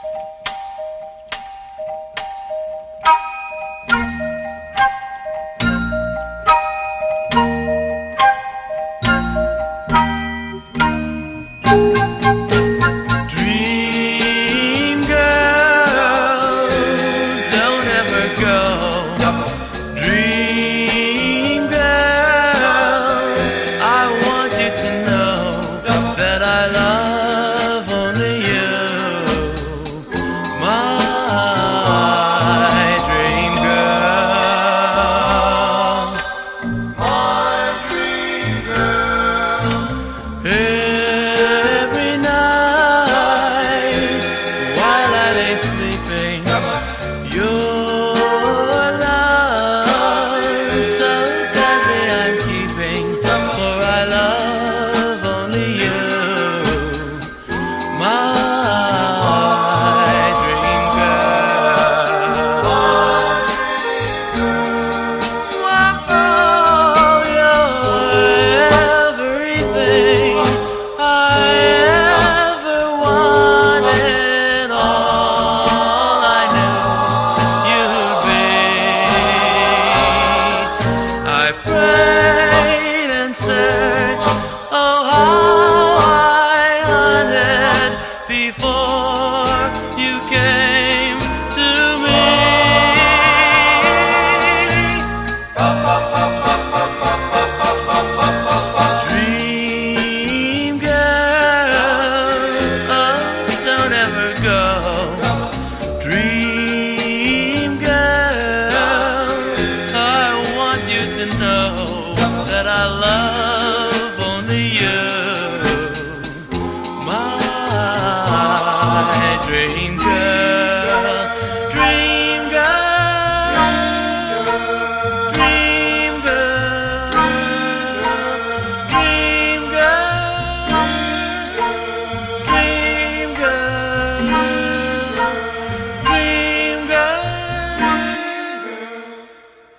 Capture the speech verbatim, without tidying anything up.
Dream girl, don't ever go. Dream girl, I want you to know that I love only you, my dream girl, my dream girl. Every night while I lay sleeping, your love so gladly I'm keeping, for I love only you, my dream girl. Whoa, you're everything I ever wanted, all I knew you'd be. I prayed and searched, oh how I hunted before you came to me. Dream girl, oh don't ever go. Dream girl, I want you to know that I love only you, my dream girl.